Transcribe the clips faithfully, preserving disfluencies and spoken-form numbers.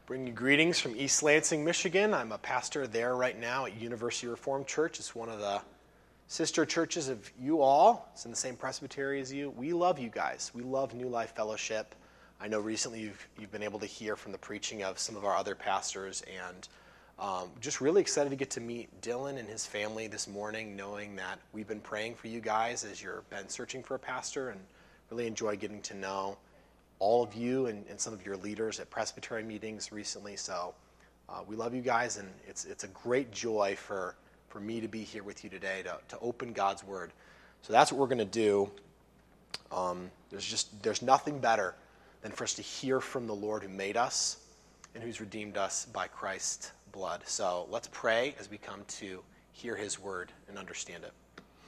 Bring you greetings from East Lansing, Michigan. I'm a pastor there right now at University Reformed Church. It's one of the sister churches of you all. It's in the same presbytery as you. We love you guys. We love New Life Fellowship. I know recently you've, you've been able to hear from the preaching of some of our other pastors, and um, just really excited to get to meet Dylan and his family this morning, knowing that we've been praying for you guys as you've been searching for a pastor, and really enjoy getting to know all of you and, and some of your leaders at presbytery meetings recently. So uh, we love you guys, and it's it's a great joy for, for me to be here with you today to, to open God's Word. So that's what we're going to do. Um, there's just there's nothing better than for us to hear from the Lord who made us and who's redeemed us by Christ's blood. So let's pray as we come to hear His Word and understand it.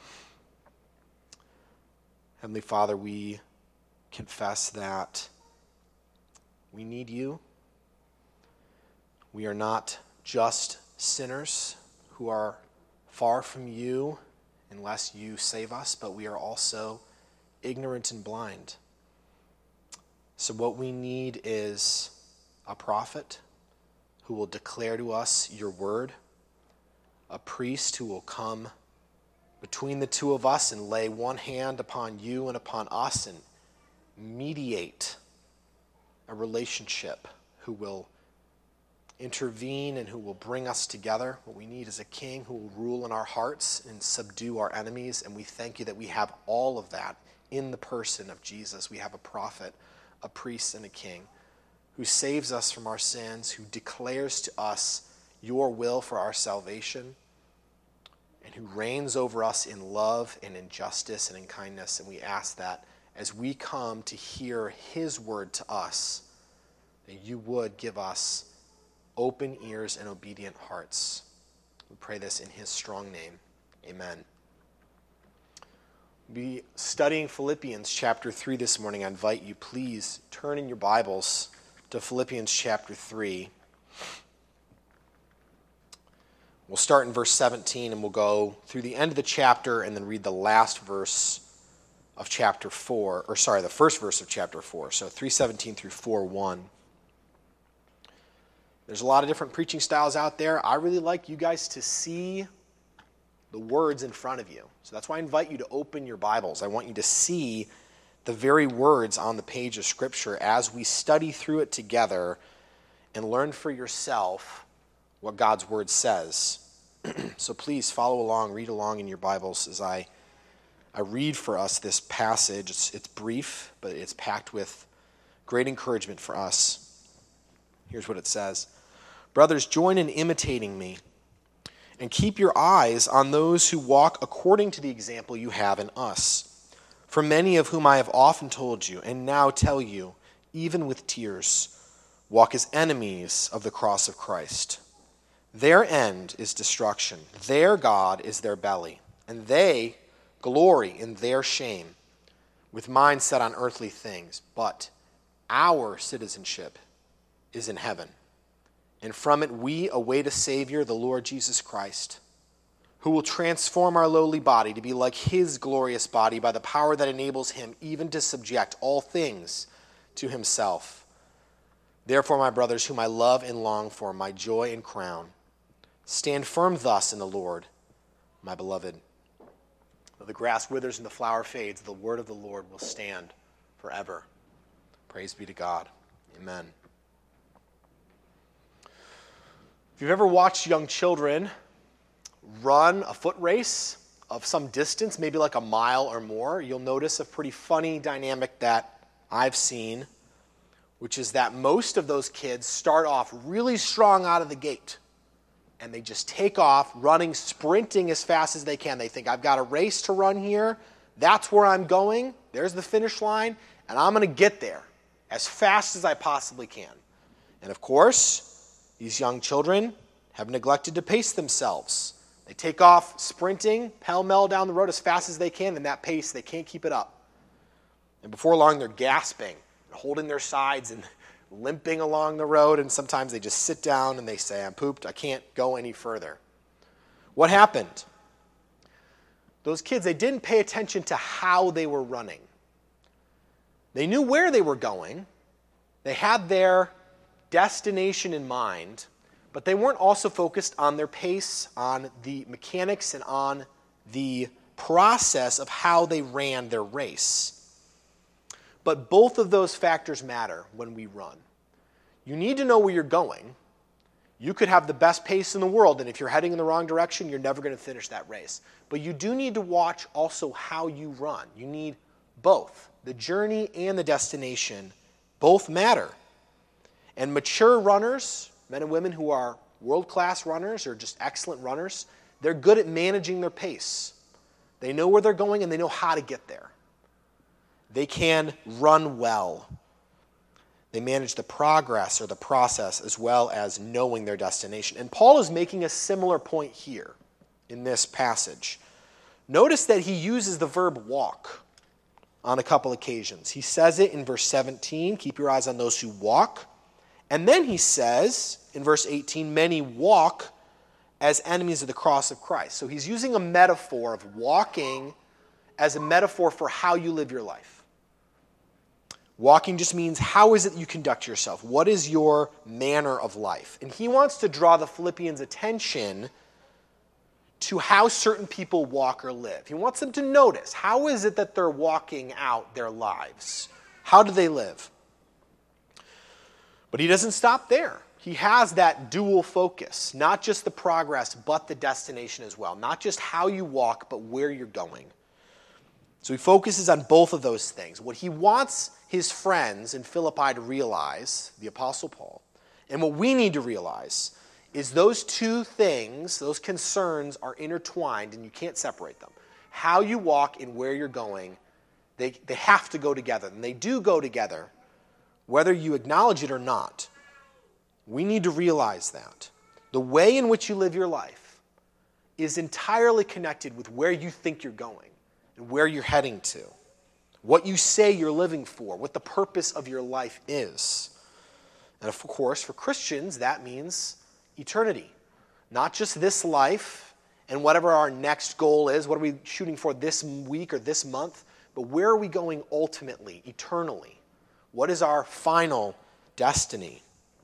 Heavenly Father, we confess that we need you. We are not just sinners who are far from you unless you save us, but we are also ignorant and blind. So what we need is a prophet who will declare to us your word, a priest who will come between the two of us and lay one hand upon you and upon us and mediate a relationship, who will intervene and who will bring us together. What we need is a king who will rule in our hearts and subdue our enemies, and we thank you that we have all of that in the person of Jesus. We have a prophet, a priest, and a king who saves us from our sins, who declares to us your will for our salvation, and who reigns over us in love and in justice and in kindness. And we ask that as we come to hear his word to us, that you would give us open ears and obedient hearts. We pray this in his strong name. Amen. We'll be studying Philippians chapter three this morning. I invite you, please turn in your Bibles to Philippians chapter three. We'll start in verse seventeen and we'll go through the end of the chapter and then read the last verse of chapter four, or sorry, the first verse of chapter four. So three seventeen through four one. There's a lot of different preaching styles out there. I really like you guys to see the words in front of you. So that's why I invite you to open your Bibles. I want you to see the very words on the page of Scripture as we study through it together and learn for yourself what God's Word says. So please follow along, read along in your Bibles as I, I read for us this passage. It's, it's brief, but it's packed with great encouragement for us. Here's what it says. Brothers, join in imitating me, and keep your eyes on those who walk according to the example you have in us. For many of whom I have often told you, and now tell you, even with tears, walk as enemies of the cross of Christ. Their end is destruction. Their God is their belly, and they glory in their shame, with minds set on earthly things. But our citizenship is in heaven, and from it we await a Savior, the Lord Jesus Christ, who will transform our lowly body to be like his glorious body by the power that enables him even to subject all things to himself. Therefore, my brothers, whom I love and long for, my joy and crown, stand firm thus in the Lord, my beloved. Though the grass withers and the flower fades, the word of the Lord will stand forever. Praise be to God. Amen. If you've ever watched young children run a foot race of some distance, maybe like a mile or more, you'll notice a pretty funny dynamic that I've seen, which is that most of those kids start off really strong out of the gate, and they just take off running, sprinting as fast as they can. They think, I've got a race to run here. That's where I'm going. There's the finish line, and I'm going to get there as fast as I possibly can. And of course, these young children have neglected to pace themselves. They take off sprinting, pell-mell down the road as fast as they can, and that pace, they can't keep it up. And before long, they're gasping, holding their sides and limping along the road, and sometimes they just sit down and they say, I'm pooped, I can't go any further. What happened? Those kids, they didn't pay attention to how they were running. They knew where they were going. They had their destination in mind, but they weren't also focused on their pace, on the mechanics, and on the process of how they ran their race. But both of those factors matter when we run. You need to know where you're going. You could have the best pace in the world, and if you're heading in the wrong direction, you're never going to finish that race. But you do need to watch also how you run. You need both. The journey and the destination both matter. And mature runners, men and women who are world-class runners or just excellent runners, they're good at managing their pace. They know where they're going and they know how to get there. They can run well. They manage the progress or the process as well as knowing their destination. And Paul is making a similar point here in this passage. Notice that he uses the verb walk on a couple occasions. He says it in verse seventeen, keep your eyes on those who walk. And then he says in verse eighteen, many walk as enemies of the cross of Christ. So he's using a metaphor of walking as a metaphor for how you live your life. Walking just means how is it you conduct yourself? What is your manner of life? And he wants to draw the Philippians' attention to how certain people walk or live. He wants them to notice, how is it that they're walking out their lives? How do they live? But he doesn't stop there. He has that dual focus, not just the progress, but the destination as well. Not just how you walk, but where you're going. So he focuses on both of those things. What he wants his friends in Philippi to realize, the Apostle Paul, and what we need to realize is those two things, those concerns are intertwined and you can't separate them. How you walk and where you're going, they, they have to go together. And they do go together, whether you acknowledge it or not. We need to realize that. The way in which you live your life is entirely connected with where you think you're going and where you're heading to. What you say you're living for, what the purpose of your life is. And of course, for Christians, that means eternity. Not just this life and whatever our next goal is, what are we shooting for this week or this month, but where are we going ultimately, eternally? What is our final destiny?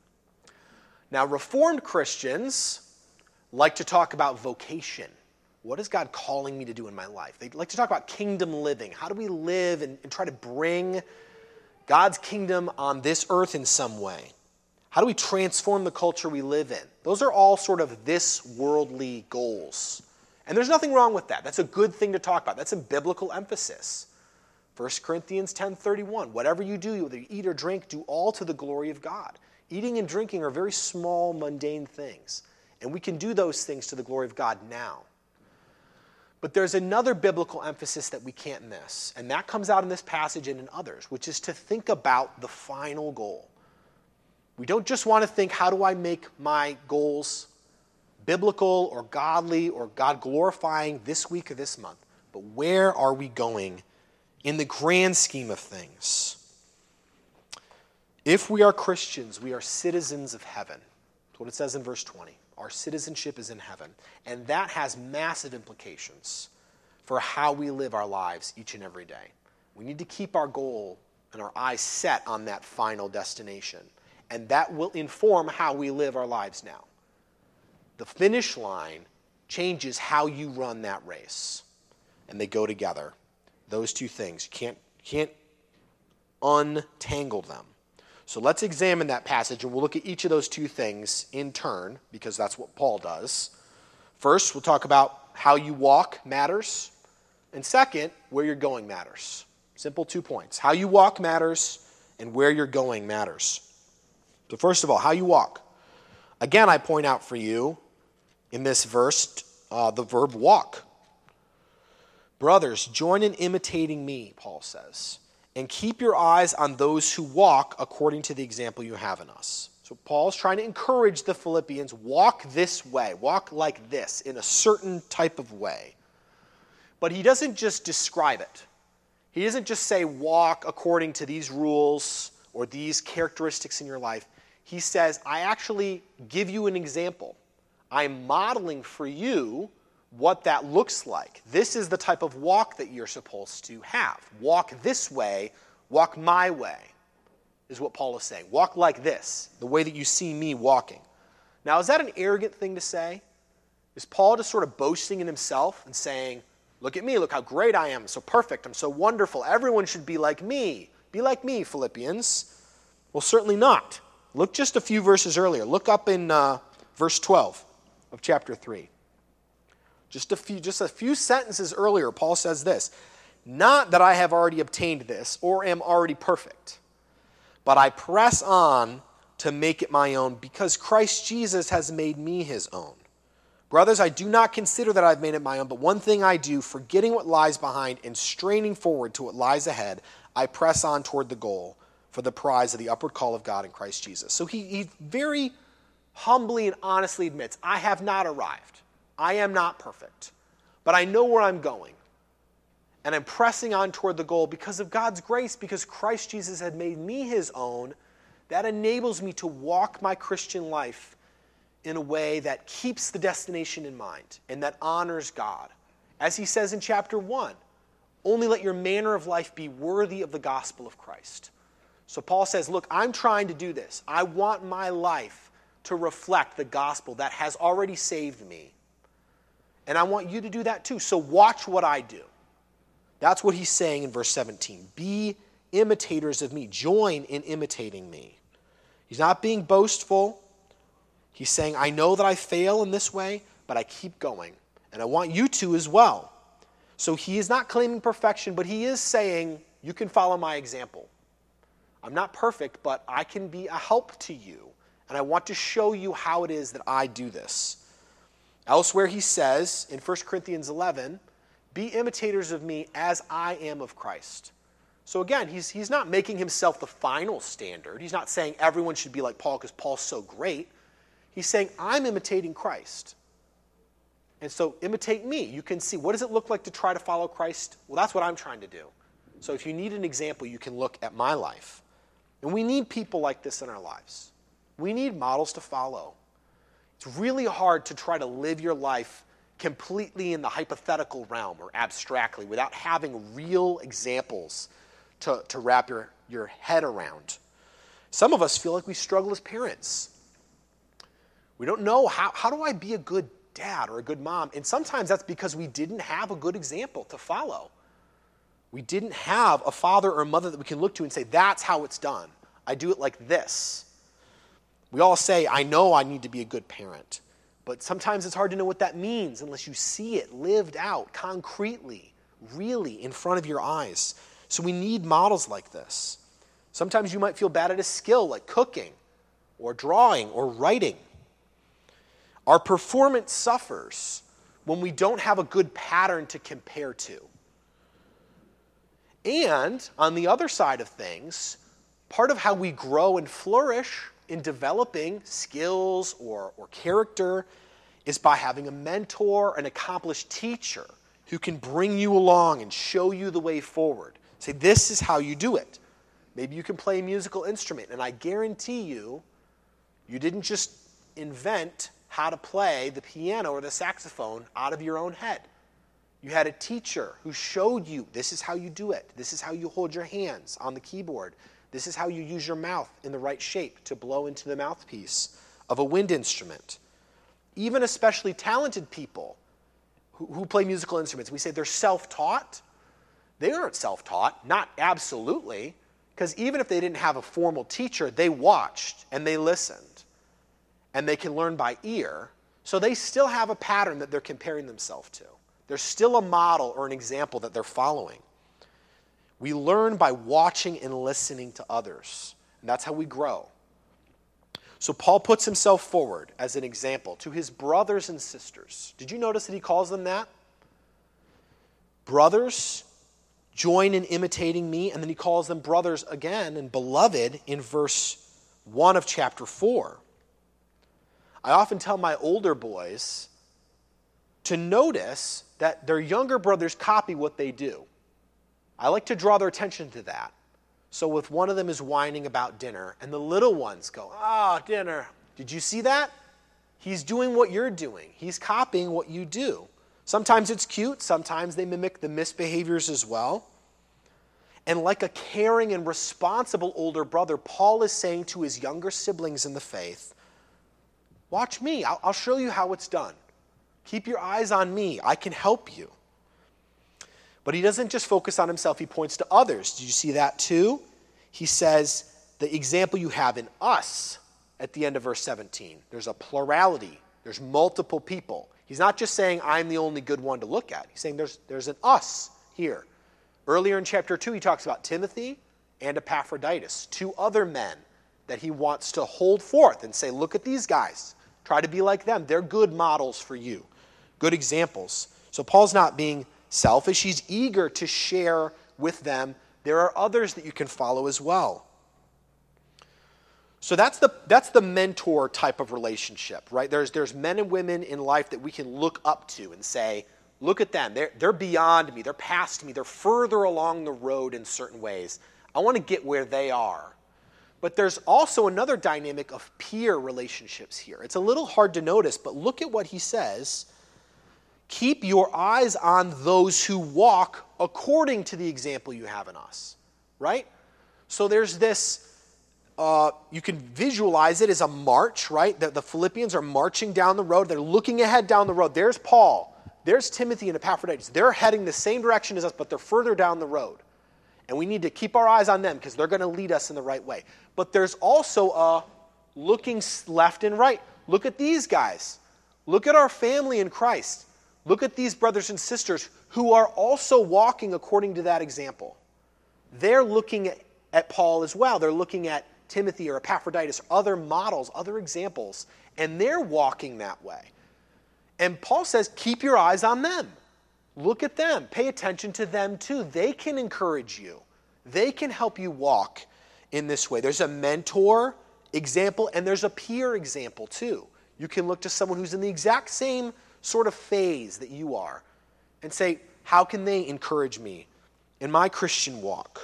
Now, Reformed Christians like to talk about vocation. What is God calling me to do in my life? They like to talk about kingdom living. How do we live and, and try to bring God's kingdom on this earth in some way? How do we transform the culture we live in? Those are all sort of this worldly goals. And there's nothing wrong with that. That's a good thing to talk about. That's a biblical emphasis. First Corinthians ten thirty-one, whatever you do, whether you eat or drink, do all to the glory of God. Eating and drinking are very small, mundane things. And we can do those things to the glory of God now. But there's another biblical emphasis that we can't miss. And that comes out in this passage and in others, which is to think about the final goal. We don't just want to think, how do I make my goals biblical or godly or God-glorifying this week or this month? But where are we going in the grand scheme of things? If we are Christians, we are citizens of heaven. That's what it says in verse twenty. Our citizenship is in heaven. And that has massive implications for how we live our lives each and every day. We need to keep our goal and our eyes set on that final destination. And that will inform how we live our lives now. The finish line changes how you run that race. And they go together. Those two things. You can't, can't untangle them. So let's examine that passage, and we'll look at each of those two things in turn, because that's what Paul does. First, we'll talk about how you walk matters. And second, where you're going matters. Simple two points. How you walk matters, and where you're going matters. So first of all, how you walk. Again, I point out for you in this verse uh, the verb walk. Brothers, join in imitating me, Paul says, and keep your eyes on those who walk according to the example you have in us. So Paul's trying to encourage the Philippians, walk this way, walk like this, in a certain type of way. But he doesn't just describe it. He doesn't just say walk according to these rules or these characteristics in your life. He says, I actually give you an example. I'm modeling for you what that looks like. This is the type of walk that you're supposed to have. Walk this way, walk my way. is what Paul is saying. Walk like this, the way that you see me walking. Now, is that an arrogant thing to say? Is Paul just sort of boasting in himself and saying, look at me, look how great I am, so perfect, I'm so wonderful, everyone should be like me. Be like me, Philippians. Well, certainly not. Look just a few verses earlier. Look up in uh, verse twelve of chapter three. Just a few, just a few sentences earlier, Paul says this, not that I have already obtained this or am already perfect, but I press on to make it my own because Christ Jesus has made me his own. Brothers, I do not consider that I've made it my own, but one thing I do, forgetting what lies behind and straining forward to what lies ahead, I press on toward the goal for the prize of the upward call of God in Christ Jesus. So he, he very humbly and honestly admits, I have not arrived. I am not perfect, but I know where I'm going. And I'm pressing on toward the goal because of God's grace, because Christ Jesus had made me his own. That enables me to walk my Christian life in a way that keeps the destination in mind and that honors God. As he says in chapter one, only let your manner of life be worthy of the gospel of Christ. So Paul says, look, I'm trying to do this. I want my life to reflect the gospel that has already saved me. And I want you to do that too. So watch what I do. That's what he's saying in verse seventeen. Be imitators of me. Join in imitating me. He's not being boastful. He's saying, I know that I fail in this way, but I keep going. And I want you to as well. So he is not claiming perfection, but he is saying, you can follow my example. I'm not perfect, but I can be a help to you. And I want to show you how it is that I do this. Elsewhere he says in First Corinthians eleven, be imitators of me as I am of Christ. So again, he's, he's not making himself the final standard. He's not saying everyone should be like Paul because Paul's so great. He's saying, I'm imitating Christ. And so imitate me. You can see, what does it look like to try to follow Christ? Well, that's what I'm trying to do. So if you need an example, you can look at my life. And we need people like this in our lives. We need models to follow. It's really hard to try to live your life completely in the hypothetical realm or abstractly without having real examples to, to wrap your, your head around. Some of us feel like we struggle as parents. We don't know, how, how do I be a good dad or a good mom? And sometimes that's because we didn't have a good example to follow. We didn't have a father or a mother that we can look to and say, that's how it's done. I do it like this. We all say, I know I need to be a good parent. But sometimes it's hard to know what that means unless you see it lived out concretely, really in front of your eyes. So we need models like this. Sometimes you might feel bad at a skill like cooking or drawing or writing. Our performance suffers when we don't have a good pattern to compare to. And on the other side of things, part of how we grow and flourish in developing skills or, or character is by having a mentor, an accomplished teacher who can bring you along and show you the way forward. Say, this is how you do it. Maybe you can play a musical instrument, and I guarantee you, you didn't just invent how to play the piano or the saxophone out of your own head. You had a teacher who showed you, this is how you do it. This is how you hold your hands on the keyboard. This is how you use your mouth in the right shape to blow into the mouthpiece of a wind instrument. Even especially talented people who, who play musical instruments, we say they're self-taught. They aren't self-taught, not absolutely, because even if they didn't have a formal teacher, they watched and they listened. And they can learn by ear, so they still have a pattern that they're comparing themselves to. There's still a model or an example that they're following. We learn by watching and listening to others, and that's how we grow. So Paul puts himself forward as an example to his brothers and sisters. Did you notice that he calls them that? Brothers, join in imitating me, and then he calls them brothers again and beloved in verse one of chapter four. I often tell my older boys to notice that their younger brothers copy what they do. I like to draw their attention to that. So if one of them is whining about dinner, and the little ones go, ah, oh, dinner, did you see that? He's doing what you're doing. He's copying what you do. Sometimes it's cute. Sometimes they mimic the misbehaviors as well. And like a caring and responsible older brother, Paul is saying to his younger siblings in the faith, watch me. I'll, I'll show you how it's done. Keep your eyes on me. I can help you. But he doesn't just focus on himself. He points to others. Did you see that too? He says, the example you have in us at the end of verse seventeen. There's a plurality. There's multiple people. He's not just saying, I'm the only good one to look at. He's saying there's, there's an us here. Earlier in chapter two, he talks about Timothy and Epaphroditus, two other men that he wants to hold forth and say, look at these guys. Try to be like them. They're good models for you, good examples. So Paul's not being selfish. He's eager to share with them. There are others that you can follow as well. So that's the that's the mentor type of relationship, right? There's there's men and women in life that we can look up to and say, look at them. They're, they're beyond me. They're past me. They're further along the road in certain ways. I want to get where they are. But there's also another dynamic of peer relationships here. It's a little hard to notice, but look at what he says. Keep your eyes on those who walk according to the example you have in us, right? So there's this, uh, you can visualize it as a march, right? The, the Philippians are marching down the road. They're looking ahead down the road. There's Paul. There's Timothy and Epaphroditus. They're heading the same direction as us, but they're further down the road. And we need to keep our eyes on them because they're going to lead us in the right way. But there's also a looking left and right. Look at these guys. Look at our family in Christ. Look at these brothers and sisters who are also walking according to that example. They're looking at, at Paul as well. They're looking at Timothy or Epaphroditus, other models, other examples, and they're walking that way. And Paul says, keep your eyes on them. Look at them. Pay attention to them too. They can encourage you. They can help you walk in this way. There's a mentor example and there's a peer example too. You can look to someone who's in the exact same sort of phase that you are and say, how can they encourage me in my Christian walk?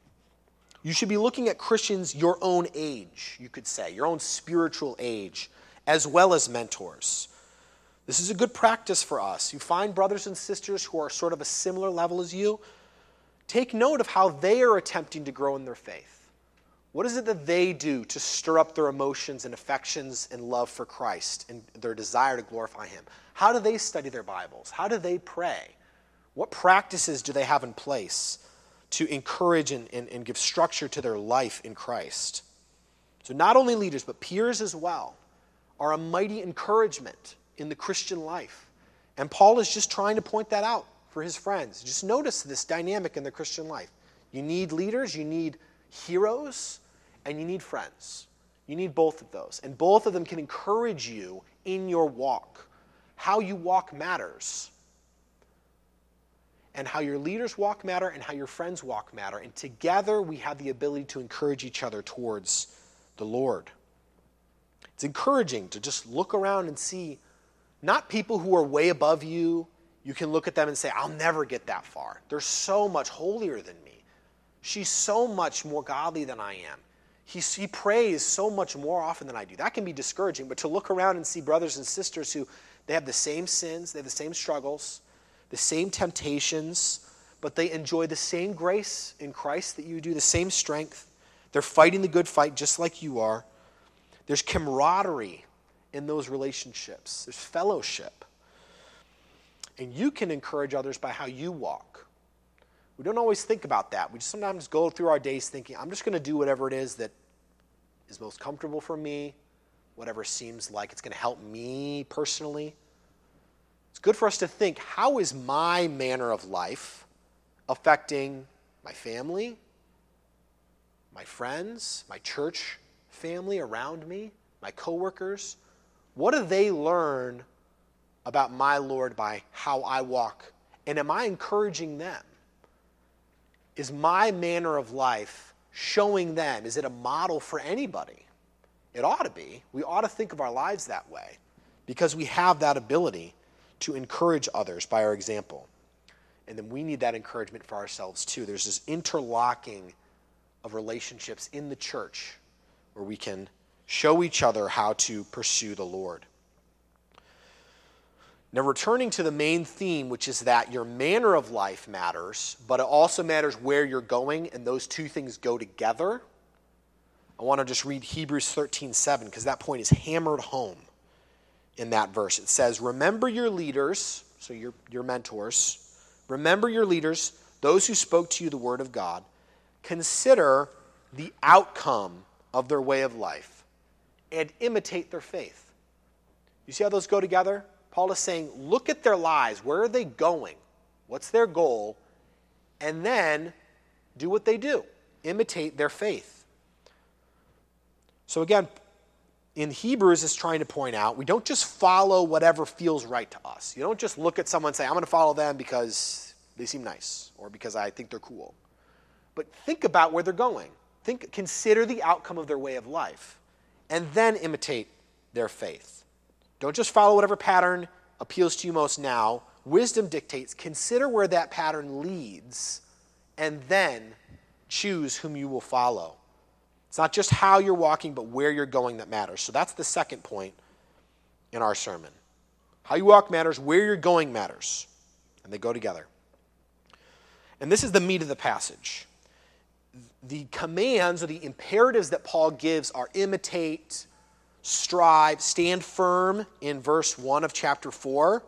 You should be looking at Christians your own age, you could say, your own spiritual age, as well as mentors. This is a good practice for us. You find brothers and sisters who are sort of a similar level as you. Take note of how they are attempting to grow in their faith. What is it that they do to stir up their emotions and affections and love for Christ and their desire to glorify Him? How do they study their Bibles? How do they pray? What practices do they have in place to encourage and, and, and give structure to their life in Christ? So not only leaders, but peers as well are a mighty encouragement in the Christian life. And Paul is just trying to point that out for his friends. Just notice this dynamic in the Christian life. You need leaders, you need heroes, and you need friends. You need both of those. And both of them can encourage you in your walk. How you walk matters. And how your leaders walk matter and how your friends walk matter. And together we have the ability to encourage each other towards the Lord. It's encouraging to just look around and see not people who are way above you. You can look at them and say, I'll never get that far. They're so much holier than me. She's so much more godly than I am. He, he prays so much more often than I do. That can be discouraging, but to look around and see brothers and sisters who they have the same sins, they have the same struggles, the same temptations, but they enjoy the same grace in Christ that you do, the same strength. They're fighting the good fight just like you are. There's camaraderie in those relationships. There's fellowship. And you can encourage others by how you walk. We don't always think about that. We just sometimes go through our days thinking, I'm just going to do whatever it is that is most comfortable for me, whatever seems like it's going to help me personally. It's good for us to think, how is my manner of life affecting my family, my friends, my church family around me, my coworkers? What do they learn about my Lord by how I walk? And am I encouraging them? Is my manner of life showing them? Is it a model for anybody? It ought to be. We ought to think of our lives that way because we have that ability to encourage others by our example. And then we need that encouragement for ourselves too. There's this interlocking of relationships in the church where we can show each other how to pursue the Lord. Now, returning to the main theme, which is that your manner of life matters, but it also matters where you're going, and those two things go together. I want to just read Hebrews thirteen seven, because that point is hammered home in that verse. It says, remember your leaders, so your, your mentors, remember your leaders, those who spoke to you the word of God. Consider the outcome of their way of life and imitate their faith. You see how those go together? Paul is saying, look at their lives. Where are they going? What's their goal? And then do what they do. Imitate their faith. So again, in Hebrews is trying to point out, we don't just follow whatever feels right to us. You don't just look at someone and say, I'm going to follow them because they seem nice or because I think they're cool. But think about where they're going. Think, consider the outcome of their way of life and then imitate their faith. Don't just follow whatever pattern appeals to you most now. Wisdom dictates, consider where that pattern leads, and then choose whom you will follow. It's not just how you're walking, but where you're going that matters. So that's the second point in our sermon. How you walk matters, where you're going matters. And they go together. And this is the meat of the passage. The commands or the imperatives that Paul gives are imitate, strive, stand firm in verse one of chapter four.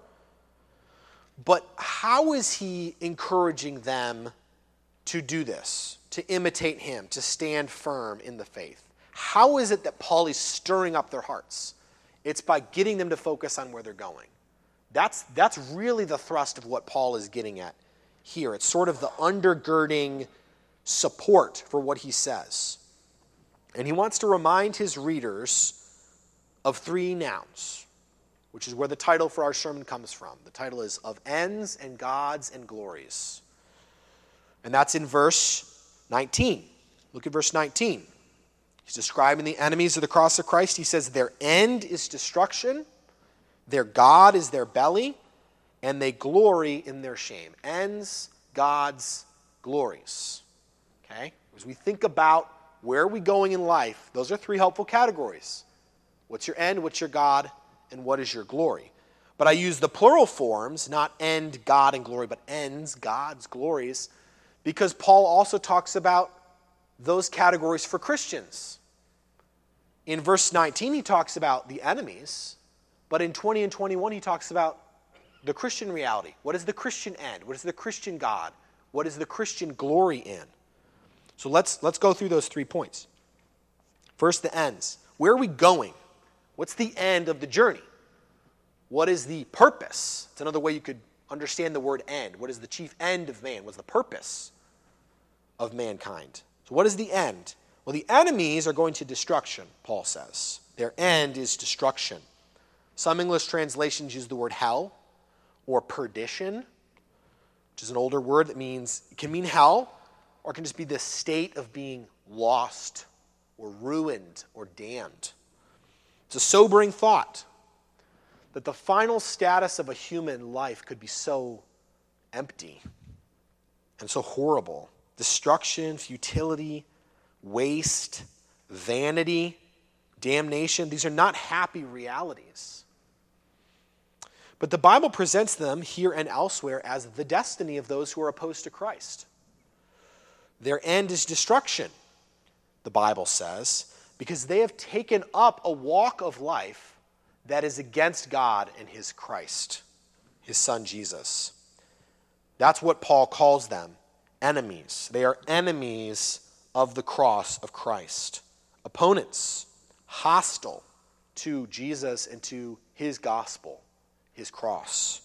But how is he encouraging them to do this, to imitate him, to stand firm in the faith? How is it that Paul is stirring up their hearts? It's by getting them to focus on where they're going. That's, that's really the thrust of what Paul is getting at here. It's sort of the undergirding support for what he says. And he wants to remind his readers of three nouns, which is where the title for our sermon comes from. The title is Of Ends and Gods and Glories. And that's in verse nineteen. Look at verse nineteen. He's describing the enemies of the cross of Christ. He says their end is destruction, their God is their belly, and they glory in their shame. Ends, gods, glories. Okay? As we think about where are we going in life, those are three helpful categories. What's your end, what's your God, and what is your glory? But I use the plural forms, not end, God, and glory, but ends, gods, glories, because Paul also talks about those categories for Christians. In verse nineteen, he talks about the enemies, but in twenty and twenty-one, he talks about the Christian reality. What is the Christian end? What is the Christian God? What is the Christian glory in? So let's, let's go through those three points. First, the ends. Where are we going? What's the end of the journey? What is the purpose? It's another way you could understand the word end. What is the chief end of man? What's the purpose of mankind? So what is the end? Well, the enemies are going to destruction, Paul says. Their end is destruction. Some English translations use the word hell or perdition, which is an older word that means, it can mean hell, or it can just be the state of being lost or ruined or damned. It's a sobering thought that the final status of a human life could be so empty and so horrible. Destruction, futility, waste, vanity, damnation. These are not happy realities. But the Bible presents them here and elsewhere as the destiny of those who are opposed to Christ. Their end is destruction, the Bible says, because they have taken up a walk of life that is against God and his Christ, his son Jesus. That's what Paul calls them, enemies. They are enemies of the cross of Christ, opponents, hostile to Jesus and to his gospel, his cross.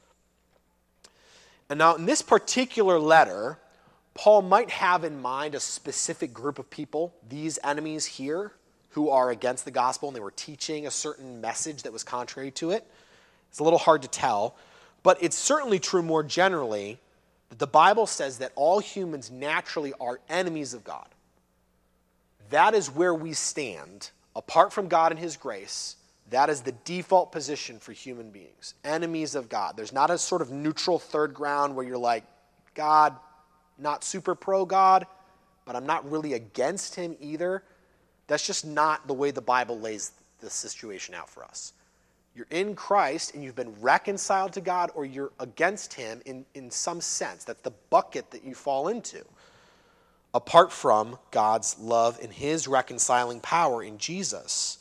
And now in this particular letter, Paul might have in mind a specific group of people, these enemies here, who are against the gospel, and they were teaching a certain message that was contrary to it. It's a little hard to tell, but it's certainly true more generally that the Bible says that all humans naturally are enemies of God. That is where we stand, apart from God and his grace. That is the default position for human beings, enemies of God. There's not a sort of neutral third ground where you're like, God, not super pro-God, but I'm not really against him either. That's just not the way the Bible lays the situation out for us. You're in Christ and you've been reconciled to God, or you're against him in, in some sense. That's the bucket that you fall into, apart from God's love and his reconciling power in Jesus.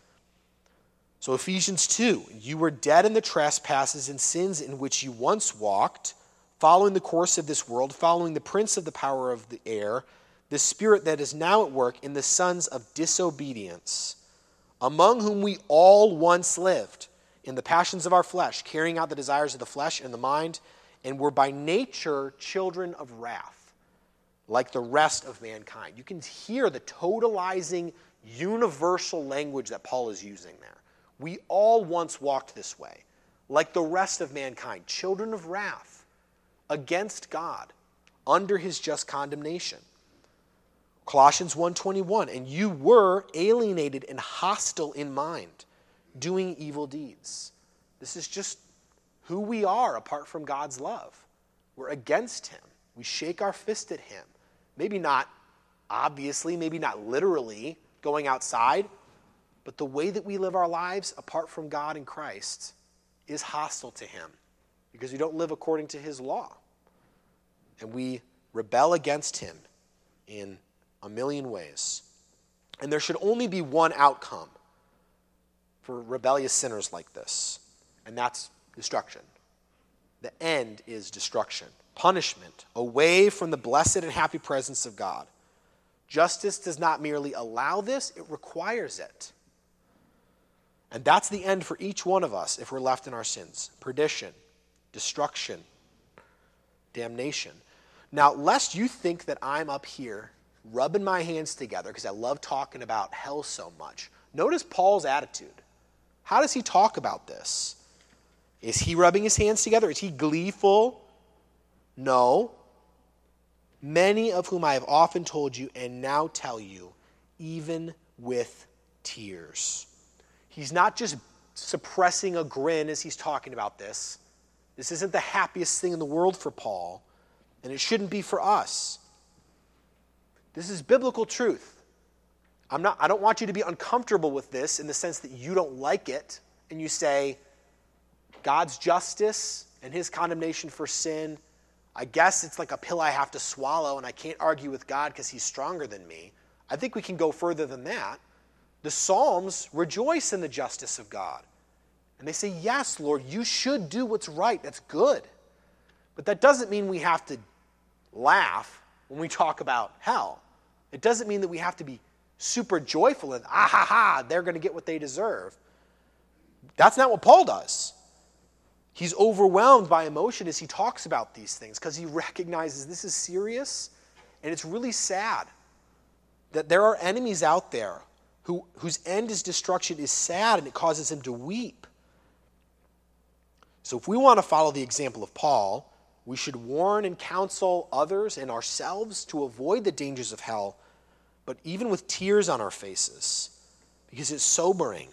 So Ephesians two, you were dead in the trespasses and sins in which you once walked, following the course of this world, following the prince of the power of the air, the spirit that is now at work in the sons of disobedience, among whom we all once lived in the passions of our flesh, carrying out the desires of the flesh and the mind, and were by nature children of wrath, like the rest of mankind. You can hear the totalizing, universal language that Paul is using there. We all once walked this way, like the rest of mankind, children of wrath, against God, under his just condemnation. Colossians one twenty-one, and you were alienated and hostile in mind, doing evil deeds. This is just who we are apart from God's love. We're against him. We shake our fist at him. Maybe not obviously, maybe not literally going outside, but the way that we live our lives apart from God and Christ is hostile to him because we don't live according to his law. And we rebel against him in a million ways. And there should only be one outcome for rebellious sinners like this, and that's destruction. The end is destruction, punishment, away from the blessed and happy presence of God. Justice does not merely allow this, it requires it. And that's the end for each one of us if we're left in our sins. Perdition, destruction, damnation. Now, lest you think that I'm up here rubbing my hands together because I love talking about hell so much, notice Paul's attitude. How does he talk about this? Is he rubbing his hands together? Is he gleeful? No. Many of whom I have often told you and now tell you, even with tears. He's not just suppressing a grin as he's talking about this. This isn't the happiest thing in the world for Paul, and it shouldn't be for us. This is biblical truth. I'm not, I don't want you to be uncomfortable with this in the sense that you don't like it and you say, God's justice and his condemnation for sin, I guess it's like a pill I have to swallow and I can't argue with God because he's stronger than me. I think we can go further than that. The Psalms rejoice in the justice of God. And they say, yes, Lord, you should do what's right. That's good. But that doesn't mean we have to laugh when we talk about hell. It doesn't mean that we have to be super joyful and, ah ha ha, they're going to get what they deserve. That's not what Paul does. He's overwhelmed by emotion as he talks about these things because he recognizes this is serious and it's really sad that there are enemies out there who, whose end is destruction is sad and it causes him to weep. So if we want to follow the example of Paul, we should warn and counsel others and ourselves to avoid the dangers of hell, but even with tears on our faces, because it's sobering.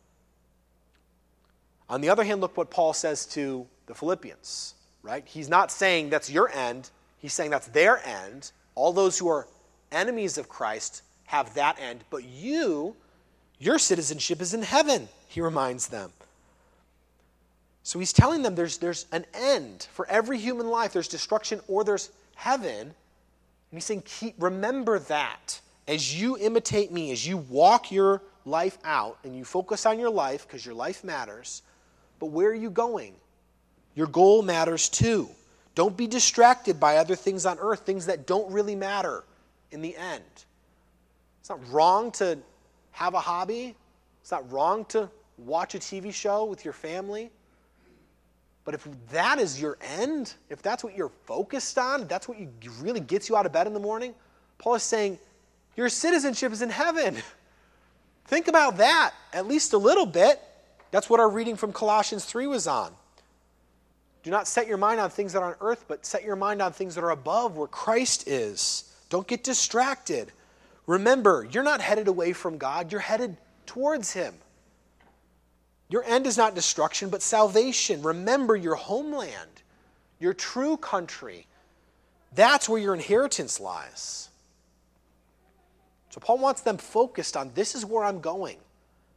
On the other hand, look what Paul says to the Philippians, right? He's not saying that's your end. He's saying that's their end. All those who are enemies of Christ have that end. But you, your citizenship is in heaven, he reminds them. So he's telling them there's, there's an end for every human life. There's destruction or there's heaven. And he's saying, keep, remember that. As you imitate me, as you walk your life out and you focus on your life because your life matters, but where are you going? Your goal matters too. Don't be distracted by other things on earth, things that don't really matter in the end. It's not wrong to have a hobby. It's not wrong to watch a T V show with your family. But if that is your end, if that's what you're focused on, if that's what you, really gets you out of bed in the morning, Paul is saying, your citizenship is in heaven. Think about that at least a little bit. That's what our reading from Colossians three was on. Do not set your mind on things that are on earth, but set your mind on things that are above, where Christ is. Don't get distracted. Remember, you're not headed away from God. You're headed towards him. Your end is not destruction, but salvation. Remember your homeland, your true country. That's where your inheritance lies. So Paul wants them focused on, this is where I'm going.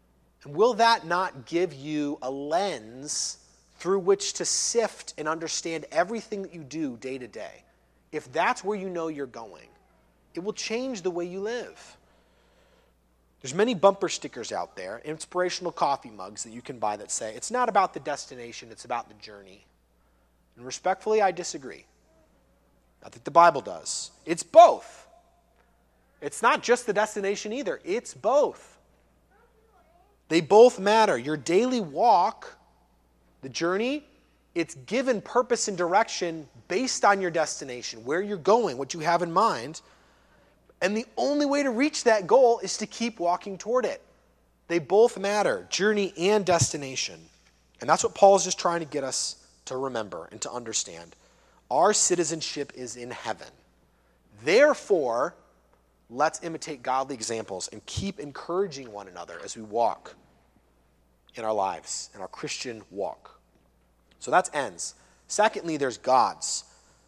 And will that not give you a lens through which to sift and understand everything that you do day to day? If that's where you know you're going, it will change the way you live. There's many bumper stickers out there, inspirational coffee mugs that you can buy that say, it's not about the destination, it's about the journey. And respectfully, I disagree. Not that the Bible does. It's both. It's not just the destination either. It's both. They both matter. Your daily walk, the journey, it's given purpose and direction based on your destination, where you're going, what you have in mind. And the only way to reach that goal is to keep walking toward it. They both matter, journey and destination. And that's what Paul is just trying to get us to remember and to understand. Our citizenship is in heaven. Therefore, let's imitate godly examples and keep encouraging one another as we walk in our lives, in our Christian walk. So that's ends. Secondly, there's gods.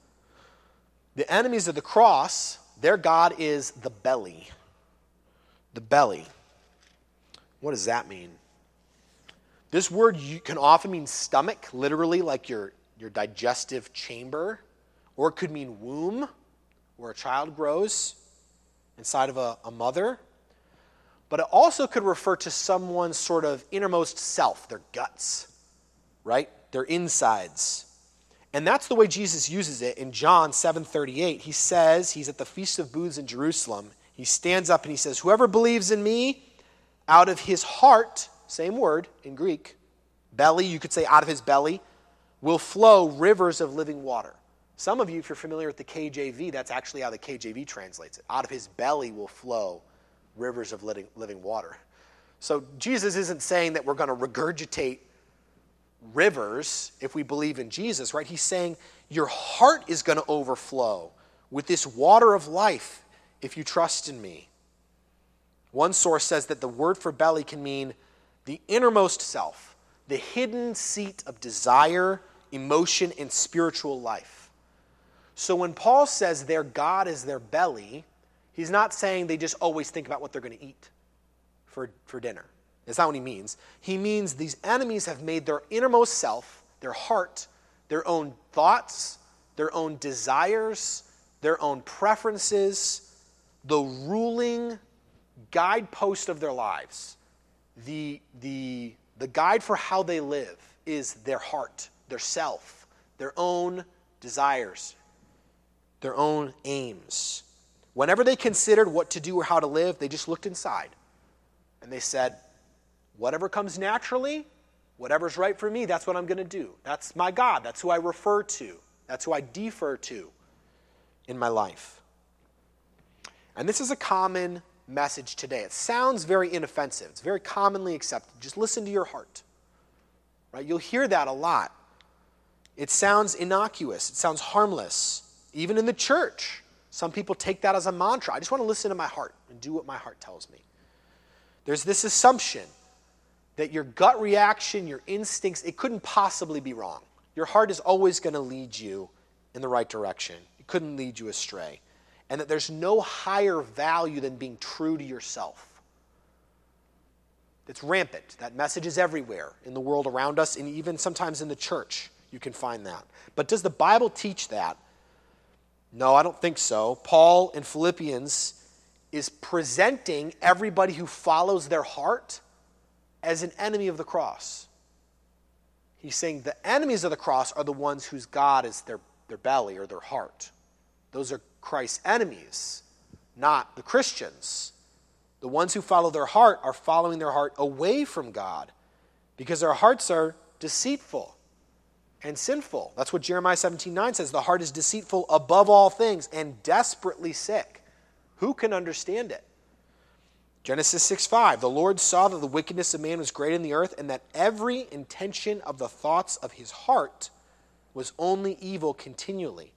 The enemies of the cross, their God is the belly. The belly. What does that mean? This word can often mean stomach, literally like your, your digestive chamber, or it could mean womb, where a child grows inside of a, a mother. But it also could refer to someone's sort of innermost self, their guts, right? Their insides. And that's the way Jesus uses it in John seven thirty-eight. He says, he's at the Feast of Booths in Jerusalem. He stands up and he says, whoever believes in me, out of his heart, same word in Greek, belly, you could say out of his belly, will flow rivers of living water. Some of you, if you're familiar with the K J V, that's actually how the K J V translates it. Out of his belly will flow rivers of living, living water. So Jesus isn't saying that we're going to regurgitate rivers if we believe in Jesus, right? He's saying your heart is going to overflow with this water of life if you trust in me. One source says that the word for belly can mean the innermost self, the hidden seat of desire, emotion, and spiritual life. So when Paul says their God is their belly, he's not saying they just always think about what they're going to eat for, for dinner. That's not what he means. He means these enemies have made their innermost self, their heart, their own thoughts, their own desires, their own preferences, the ruling guidepost of their lives. The, the, the guide for how they live is their heart, their self, their own desires, their own aims. Whenever they considered what to do or how to live, they just looked inside and they said, whatever comes naturally, whatever's right for me, that's what I'm going to do. That's my God. That's who I refer to. That's who I defer to in my life. And this is a common message today. It sounds very inoffensive. It's very commonly accepted. Just listen to your heart. Right? You'll hear that a lot. It sounds innocuous. It sounds harmless. Even in the church, some people take that as a mantra. I just want to listen to my heart and do what my heart tells me. There's this assumption that your gut reaction, your instincts, it couldn't possibly be wrong. Your heart is always going to lead you in the right direction. It couldn't lead you astray. And that there's no higher value than being true to yourself. It's rampant. That message is everywhere in the world around us, and even sometimes in the church you can find that. But does the Bible teach that? No, I don't think so. Paul in Philippians is presenting everybody who follows their heart as an enemy of the cross. He's saying the enemies of the cross are the ones whose God is their, their belly or their heart. Those are Christ's enemies, not the Christians. The ones who follow their heart are following their heart away from God because their hearts are deceitful and sinful. That's what Jeremiah seventeen nine says. The heart is deceitful above all things and desperately sick. Who can understand it? Genesis six five, the Lord saw that the wickedness of man was great in the earth and that every intention of the thoughts of his heart was only evil continually.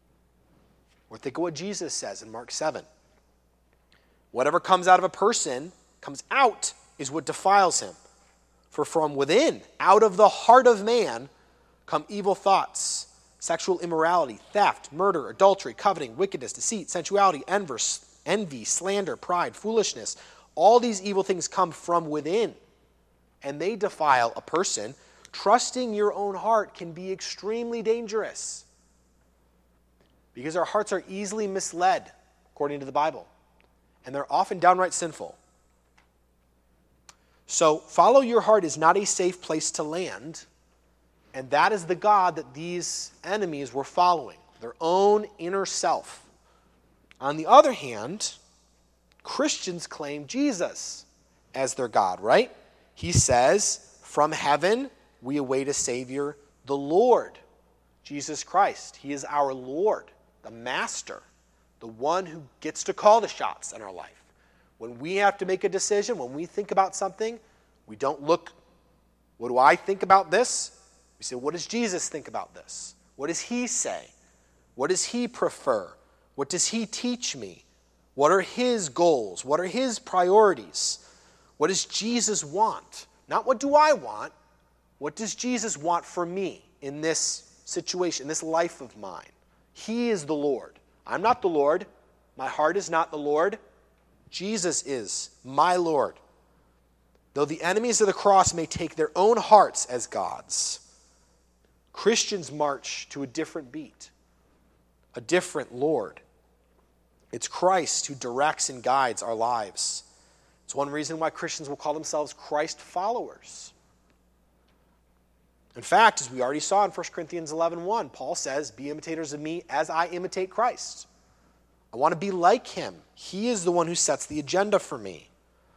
Or think of what Jesus says in Mark seven. Whatever comes out of a person, comes out, is what defiles him. For from within, out of the heart of man, come evil thoughts, sexual immorality, theft, murder, adultery, coveting, wickedness, deceit, sensuality, envy, slander, pride, foolishness. All these evil things come from within. and they defile a person, trusting your own heart can be extremely dangerous because our hearts are easily misled, according to the Bible, and they're often downright sinful. So follow your heart is not a safe place to land, and that is the God that these enemies were following, their own inner self. On the other hand, Christians claim Jesus as their God, right? He says, from heaven we await a Savior, the Lord, Jesus Christ. He is our Lord, the Master, the one who gets to call the shots in our life. When we have to make a decision, when we think about something, we don't look, what do I think about this? We say, what does Jesus think about this? What does he say? What does he prefer? What does he teach me? What are his goals? What are his priorities? What does Jesus want? Not what do I want. What does Jesus want for me in this situation, in this life of mine? He is the Lord. I'm not the Lord. My heart is not the Lord. Jesus is my Lord. Though the enemies of the cross may take their own hearts as gods, Christians march to a different beat, a different Lord. It's Christ who directs and guides our lives. It's one reason why Christians will call themselves Christ followers. In fact, as we already saw in First Corinthians eleven one, Paul says, be imitators of me as I imitate Christ. I want to be like him. He is the one who sets the agenda for me.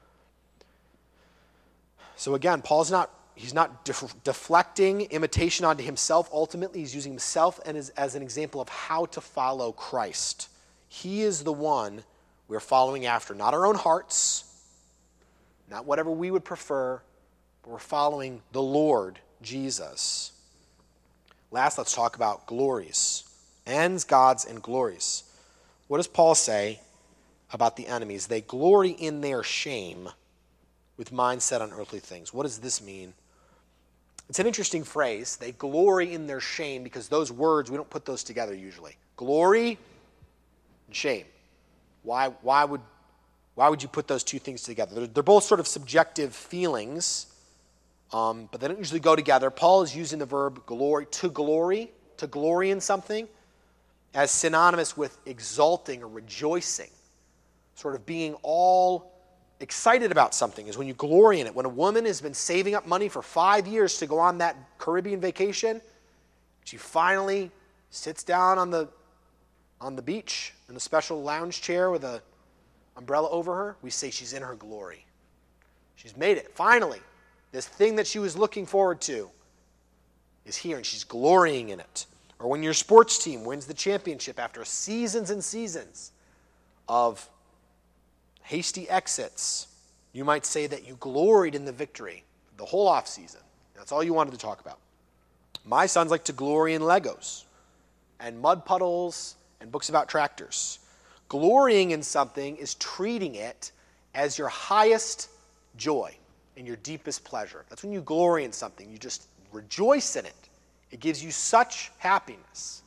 So again, Paul's not, he's not def- deflecting imitation onto himself. Ultimately, he's using himself and as, as an example of how to follow Christ. He is the one we're following after, not our own hearts, not whatever we would prefer, but we're following the Lord Jesus. Last, let's talk about glories. Ends, gods, and glories. What does Paul say about the enemies? They glory in their shame with mind set on earthly things. What does this mean? It's an interesting phrase. They glory in their shame because those words, we don't put those together usually. Glory and shame. Why, why, would, why would you put those two things together? They're, they're both sort of subjective feelings, um, but they don't usually go together. Paul is using the verb glory, to glory, to glory in something, as synonymous with exulting or rejoicing, sort of being all excited about something is when you glory in it. When a woman has been saving up money for five years to go on that Caribbean vacation, she finally sits down on the on the beach in a special lounge chair with an umbrella over her, we say she's in her glory. She's made it. Finally, this thing that she was looking forward to is here, and she's glorying in it. Or when your sports team wins the championship after seasons and seasons of hasty exits, you might say that you gloried in the victory the whole offseason. That's all you wanted to talk about. My sons like to glory in Legos and mud puddles and books about tractors. Glorying in something is treating it as your highest joy and your deepest pleasure. That's when you glory in something. You just rejoice in it. It gives you such happiness.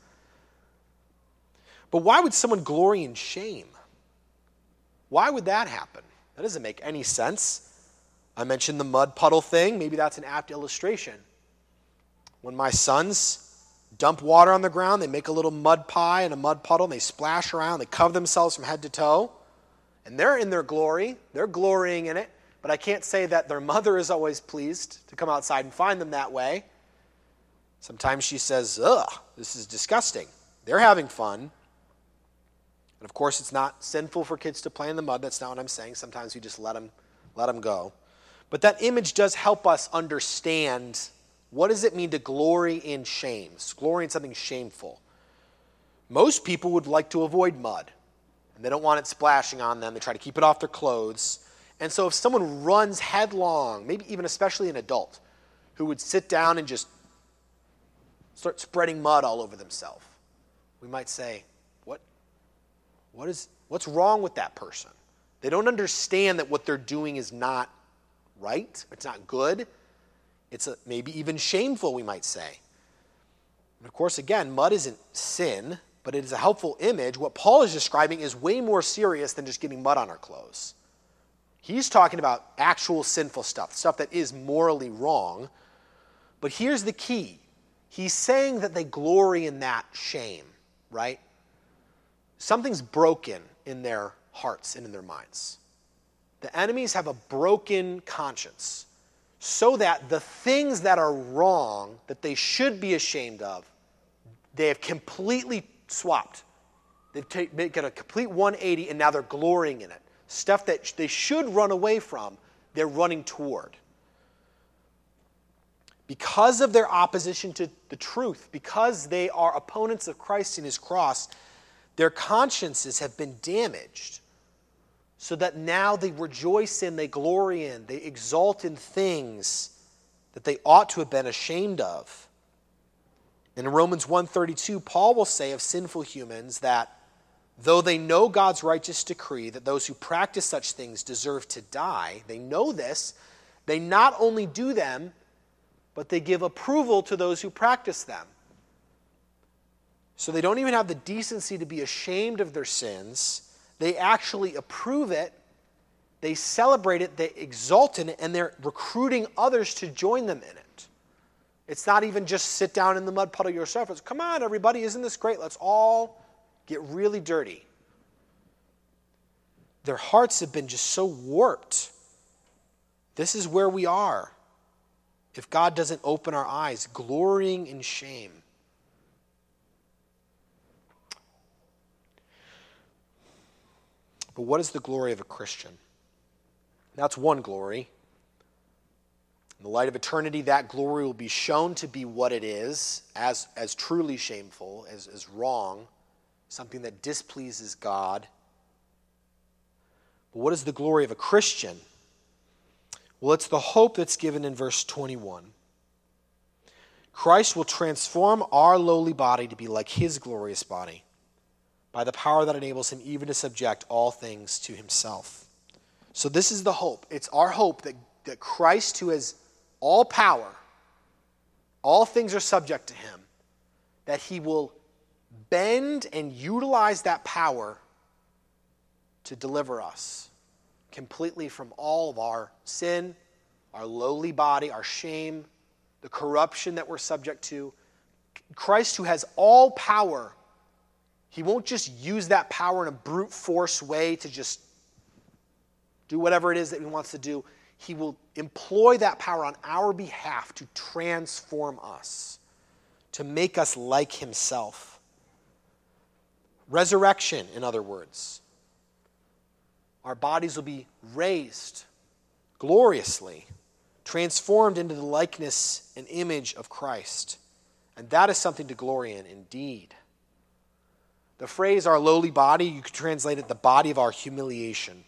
But why would someone glory in shame? Why would that happen? That doesn't make any sense. I mentioned the mud puddle thing. Maybe that's an apt illustration. When my sons dump water on the ground, they make a little mud pie and a mud puddle, and they splash around, they cover themselves from head to toe, and they're in their glory. They're glorying in it. But I can't say that their mother is always pleased to come outside and find them that way. Sometimes she says, ugh, this is disgusting. They're having fun. And of course, it's not sinful for kids to play in the mud. That's not what I'm saying. Sometimes we just let them, let them go. But that image does help us understand what does it mean to glory in shame, glory in something shameful. Most people would like to avoid mud, and they don't want it splashing on them. They try to keep it off their clothes. And so if someone runs headlong, maybe even especially an adult, who would sit down and just start spreading mud all over themselves, we might say, what, what is, what's wrong with that person? They don't understand that what they're doing is not right. It's not good. It's a, maybe even shameful, we might say. And of course, again, mud isn't sin, but it is a helpful image. What Paul is describing is way more serious than just getting mud on our clothes. He's talking about actual sinful stuff, stuff that is morally wrong. But here's the key. He's saying that they glory in that shame, right? Something's broken in their hearts and in their minds. The enemies have a broken conscience so that the things that are wrong, that they should be ashamed of, they have completely swapped. They've taken a complete one eighty and now they're glorying in it. Stuff that they should run away from, they're running toward. Because of their opposition to the truth, because they are opponents of Christ and his cross, their consciences have been damaged so that now they rejoice in, they glory in, they exalt in things that they ought to have been ashamed of. And in Romans one thirty-two, Paul will say of sinful humans that though they know God's righteous decree that those who practice such things deserve to die, they know this, they not only do them, but they give approval to those who practice them. So they don't even have the decency to be ashamed of their sins. They actually approve it, they celebrate it, they exult in it, and they're recruiting others to join them in it. It's not even just sit down in the mud puddle yourself. It's, come on, everybody, isn't this great? Let's all get really dirty. Their hearts have been just so warped. This is where we are if God doesn't open our eyes, glorying in shame. But what is the glory of a Christian? That's one glory. In the light of eternity, that glory will be shown to be what it is, as, as truly shameful, as, as wrong, something that displeases God. But what is the glory of a Christian? Well, it's the hope that's given in verse twenty-one. Christ will transform our lowly body to be like his glorious body by the power that enables him even to subject all things to himself. So this is the hope. It's our hope that, that Christ, who has all power, all things are subject to him, that he will bend and utilize that power to deliver us completely from all of our sin, our lowly body, our shame, the corruption that we're subject to. Christ, who has all power, he won't just use that power in a brute force way to just do whatever it is that he wants to do. He will employ that power on our behalf to transform us, to make us like himself. Resurrection, in other words. Our bodies will be raised gloriously, transformed into the likeness and image of Christ. And that is something to glory in indeed. The phrase, our lowly body, you could translate it, the body of our humiliation.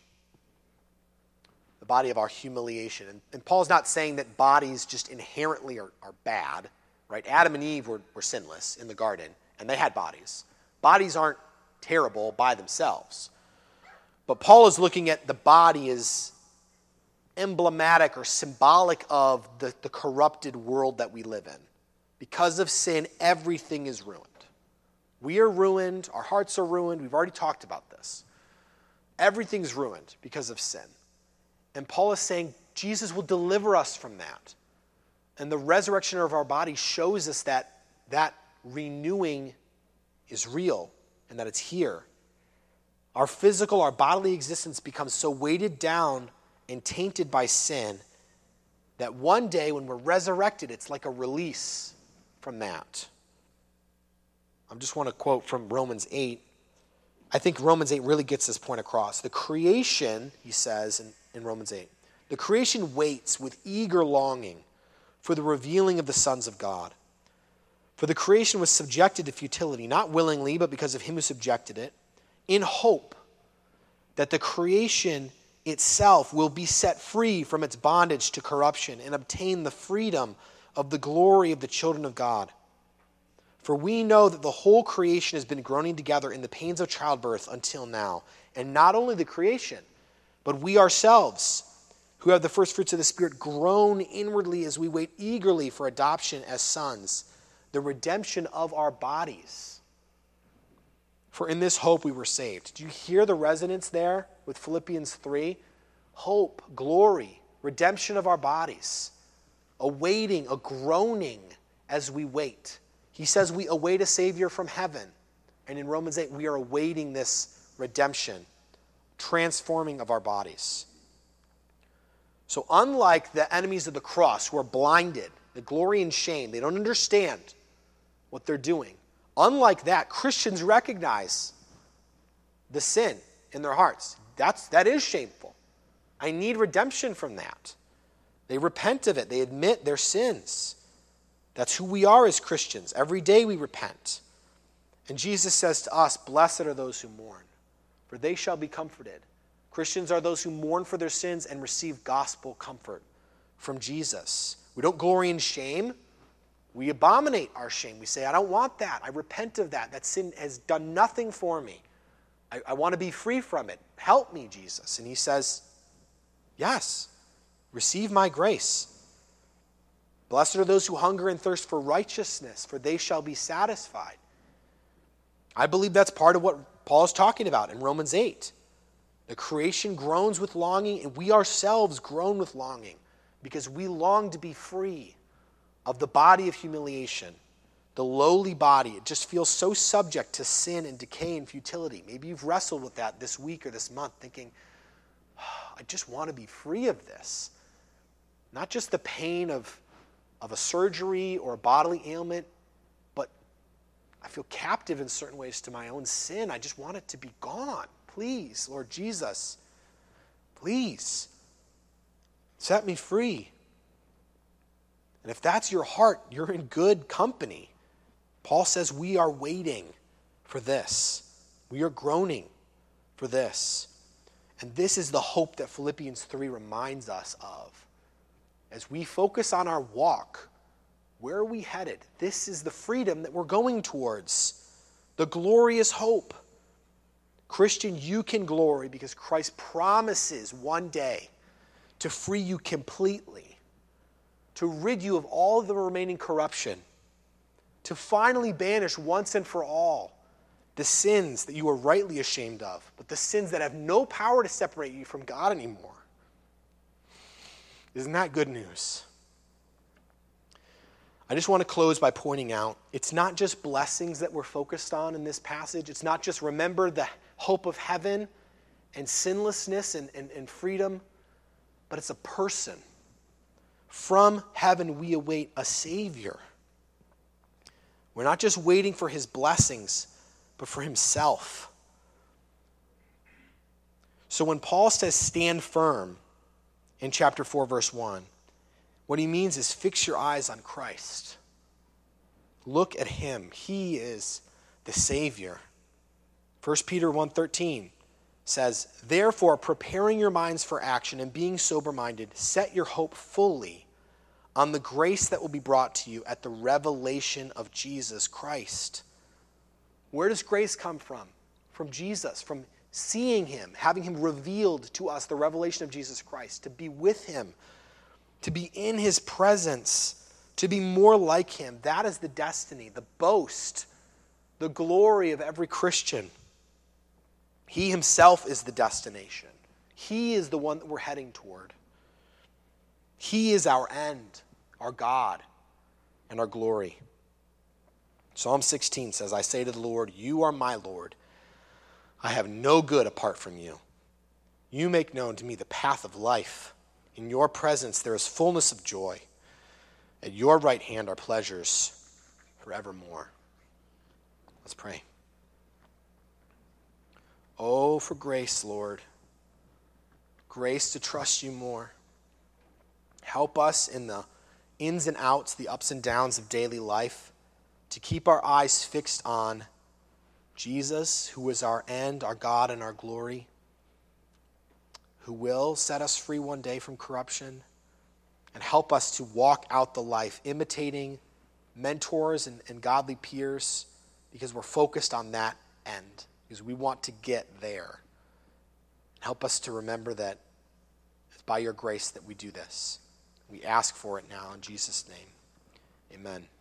The body of our humiliation. And, and Paul's not saying that bodies just inherently are, are bad, right? Adam and Eve were, were sinless in the garden, and they had bodies. Bodies aren't terrible by themselves. But Paul is looking at the body as emblematic or symbolic of the, the corrupted world that we live in. Because of sin, everything is ruined. We are ruined. Our hearts are ruined. We've already talked about this. Everything's ruined because of sin. And Paul is saying Jesus will deliver us from that. And the resurrection of our body shows us that that renewing is real and that it's here. Our physical, our bodily existence becomes so weighted down and tainted by sin that one day when we're resurrected, it's like a release from that. I just want to quote from Romans eight. I think Romans eight really gets this point across. The creation, he says in, in Romans eight, the creation waits with eager longing for the revealing of the sons of God. For the creation was subjected to futility, not willingly, but because of him who subjected it, in hope that the creation itself will be set free from its bondage to corruption and obtain the freedom of the glory of the children of God. For we know that the whole creation has been groaning together in the pains of childbirth until now. And not only the creation, but we ourselves, who have the first fruits of the Spirit, groan inwardly as we wait eagerly for adoption as sons, the redemption of our bodies. For in this hope we were saved. Do you hear the resonance there with Philippians three? hope, glory, redemption of our bodies, a waiting, a groaning as we wait. He says we await a Savior from heaven. And in Romans eight, we are awaiting this redemption, transforming of our bodies. So unlike the enemies of the cross who are blinded, the glory and shame, they don't understand what they're doing. Unlike that, Christians recognize the sin in their hearts. That's, that is shameful. I need redemption from that. They repent of it. They admit their sins. That's who we are as Christians. Every day we repent. And Jesus says to us, blessed are those who mourn, for they shall be comforted. Christians are those who mourn for their sins and receive gospel comfort from Jesus. We don't glory in shame. We abominate our shame. We say, I don't want that. I repent of that. That sin has done nothing for me. I, I want to be free from it. Help me, Jesus. And he says, yes, receive my grace. Blessed are those who hunger and thirst for righteousness, for they shall be satisfied. I believe that's part of what Paul is talking about in Romans eight. The creation groans with longing, and we ourselves groan with longing because we long to be free of the body of humiliation, the lowly body. It just feels so subject to sin and decay and futility. Maybe you've wrestled with that this week or this month, thinking, oh, I just want to be free of this. Not just the pain of, of a surgery or a bodily ailment, but I feel captive in certain ways to my own sin. I just want it to be gone. Please, Lord Jesus, please set me free. And if that's your heart, you're in good company. Paul says we are waiting for this. We are groaning for this. And this is the hope that Philippians three reminds us of. As we focus on our walk, where are we headed? This is the freedom that we're going towards. The glorious hope. Christian, you can glory because Christ promises one day to free you completely, to rid you of all the remaining corruption, to finally banish once and for all the sins that you are rightly ashamed of, but the sins that have no power to separate you from God anymore. Isn't that good news? I just want to close by pointing out, it's not just blessings that we're focused on in this passage. It's not just remember the hope of heaven and sinlessness and, and, and freedom, but it's a person. From heaven we await a Savior. We're not just waiting for his blessings, but for himself. So when Paul says stand firm in chapter four, verse one, what he means is fix your eyes on Christ. Look at him. He is the Savior. First Peter one thirteen says, therefore, preparing your minds for action and being sober-minded, set your hope fully on the grace that will be brought to you at the revelation of Jesus Christ. Where does grace come from? From Jesus, from seeing him, having him revealed to us, the revelation of Jesus Christ, to be with him, to be in his presence, to be more like him. That is the destiny, the boast, the glory of every Christian. He himself is the destination. He is the one that we're heading toward. He is our end, our God, and our glory. Psalm sixteen says, I say to the Lord, you are my Lord. I have no good apart from you. You make known to me the path of life. In your presence there is fullness of joy. At your right hand are pleasures forevermore. Let's pray. Oh, for grace, Lord. Grace to trust you more. Help us in the ins and outs, the ups and downs of daily life, to keep our eyes fixed on Jesus, who is our end, our God, and our glory, who will set us free one day from corruption, and help us to walk out the life imitating mentors and, and godly peers, because we're focused on that end, because we want to get there. Help us to remember that it's by your grace that we do this. We ask for it now in Jesus' name. Amen.